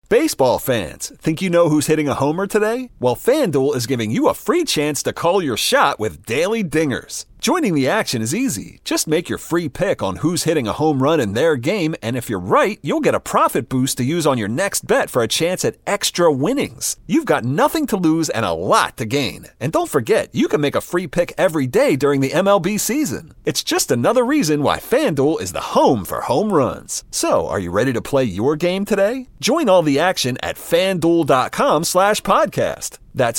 Baseball fans, think you know who's hitting a homer today? Well, FanDuel is giving you a free chance to call your shot with Daily Dingers. Joining the action is easy. Just make your free pick on who's hitting a home run in their game, and if you're right, you'll get a profit boost to use on your next bet for a chance at extra winnings. You've got nothing to lose and a lot to gain. And don't forget, you can make a free pick every day during the MLB season. It's just another reason why FanDuel is the home for home runs. So, are you ready to play your game today? Join all the action at FanDuel.com/podcast. That's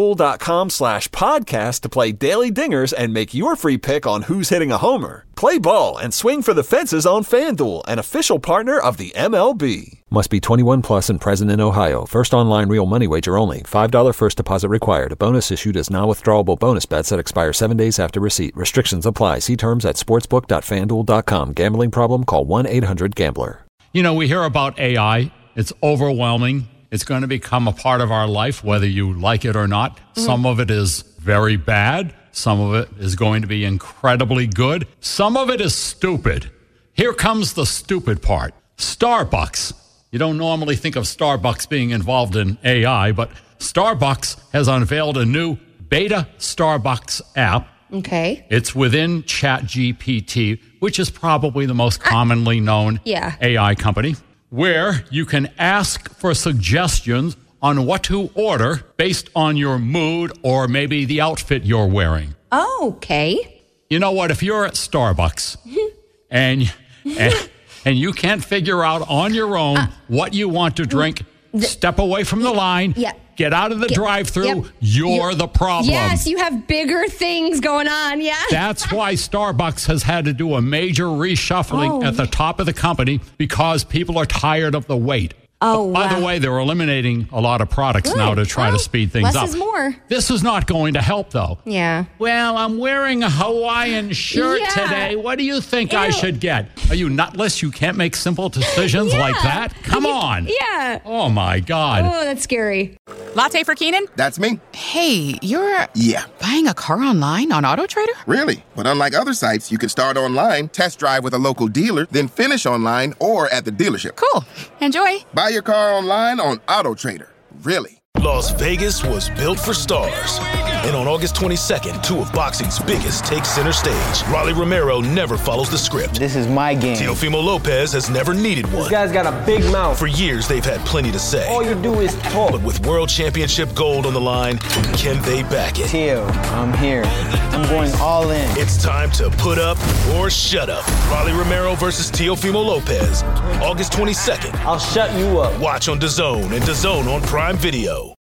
FanDuel.com/podcast to play Daily Dingers and make your free pick on who's hitting a homer. Play ball and swing for the fences on FanDuel, an official partner of the MLB. Must be 21 plus and present in Ohio. First online real money wager only. $5 first deposit required. A bonus issued as non-withdrawable bonus bets that expire 7 days after receipt. Restrictions apply. See terms at sportsbook.fanduel.com. Gambling problem? Call 1-800-GAMBLER. You know, we hear about AI. It's overwhelming. It's going to become a part of our life, whether you like it or not. Some of it is very bad. Some of it is going to be incredibly good. Some of it is stupid. Here comes the stupid part. Starbucks. You don't normally think of Starbucks being involved in AI, but Starbucks has unveiled a new beta Starbucks app. Okay. It's within ChatGPT, which is probably the most commonly known AI company, where you can ask for suggestions on what to order based on your mood or maybe the outfit you're wearing. Oh, okay. You know what? If you're at Starbucks and you can't figure out on your own what you want to drink, step away from the line. Get out of the drive-thru. You're the problem. Yes, you have bigger things going on. Yeah. That's why Starbucks has had to do a major reshuffling at the top of the company because people are tired of the wait. By the way, they're eliminating a lot of products now to try to speed things up. Less is more. This is not going to help, though. Yeah. Well, I'm wearing a Hawaiian shirt today. What do you think I should get? Are you nutless? You can't make simple decisions like that? Come on. Yeah. Oh, my God. Oh, that's scary. Latte for Keenan? That's me. Hey, you're... Yeah. Buying a car online on AutoTrader? Really? But unlike other sites, you can start online, test drive with a local dealer, then finish online or at the dealership. Cool. Enjoy. Buy your car online on AutoTrader. Really? Las Vegas was built for stars. And on August 22nd, two of boxing's biggest take center stage. Rolly Romero never follows the script. This is my game. Teofimo Lopez has never needed one. This guy's got a big mouth. For years, they've had plenty to say. All you do is talk. But with World Championship gold on the line, can they back it? Teo, I'm here. I'm going all in. It's time to put up or shut up. Rolly Romero versus Teofimo Lopez. August 22nd. I'll shut you up. Watch on DAZN and DAZN on Prime Video.